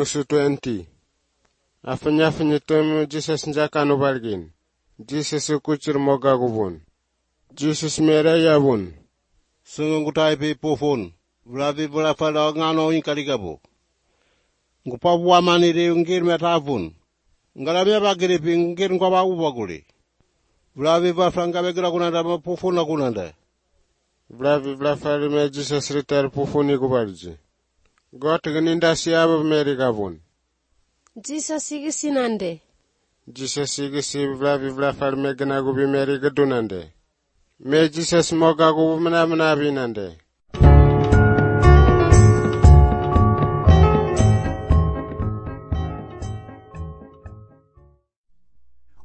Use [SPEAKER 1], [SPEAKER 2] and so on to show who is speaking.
[SPEAKER 1] verse 20. Afanya tomu Jesus njakanu balgin. Jesus kuchir moga gubun. Jesus mere yabun.
[SPEAKER 2] Sungutai pe pofon. Vlavi vlafala ngano inkarigabo. Ngupabu wamani re ungir metavun. Ngalamia bagiri pingir ngwa ubaguri. Vlavi vlafanga begra kunanda pofona kunanda.
[SPEAKER 1] Vlavi vlafali me Jesus ritar pofoni gubalji. Got gninda siaba meri gabun.
[SPEAKER 3] Jesus igi sinande.
[SPEAKER 1] Jesus igi si vlavi vlafali me gna gubi meri gadunande. Me Jesus moga gubu mna binande.